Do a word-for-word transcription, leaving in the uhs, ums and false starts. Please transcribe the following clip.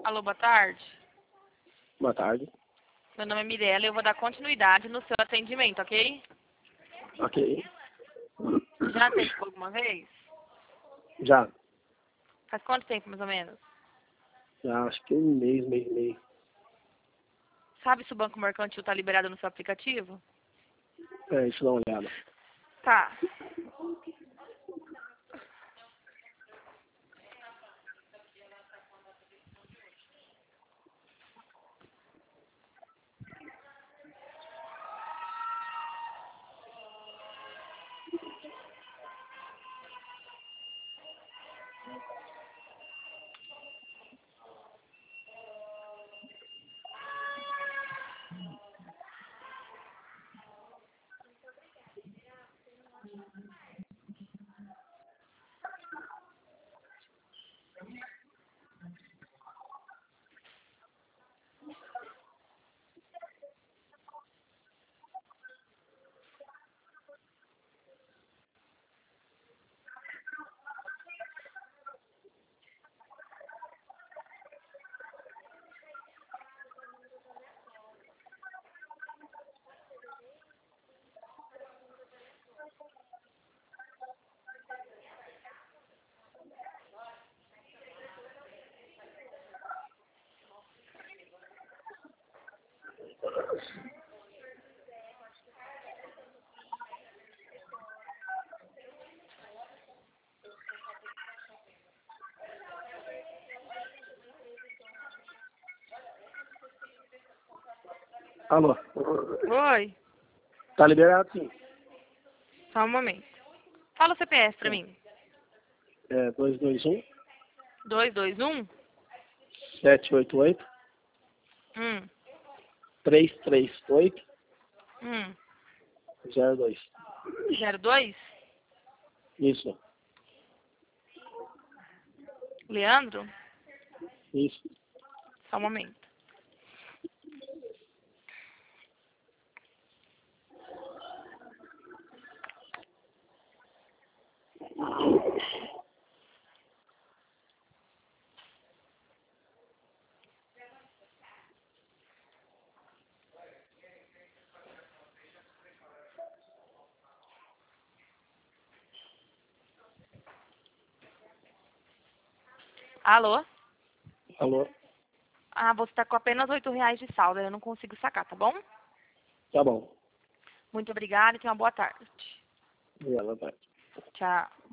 Alô, boa tarde. Boa tarde. Meu nome é Mirella e eu vou dar continuidade no seu atendimento, ok? Ok. Já tentou alguma vez? Já. Faz quanto tempo, mais ou menos? Já acho que um mês, mês e meio. Sabe se o Banco Mercantil está liberado no seu aplicativo? É, deixa eu dar uma olhada. Tá. Alô? Oi. Tá liberado, sim. Só um momento. Fala o C P F pra É. mim. É dois dois um, dois dois um? sete oito oito, Hum. três três oito, Hum. zero dois. zero dois? Isso. Leandro? Isso. Só um momento. Alô? Alô? Ah, você tá com apenas oito reais de saldo. Eu não consigo sacar, tá bom? Tá bom. Muito obrigada e tenha uma boa tarde. Obrigado, boa tarde. Tchau.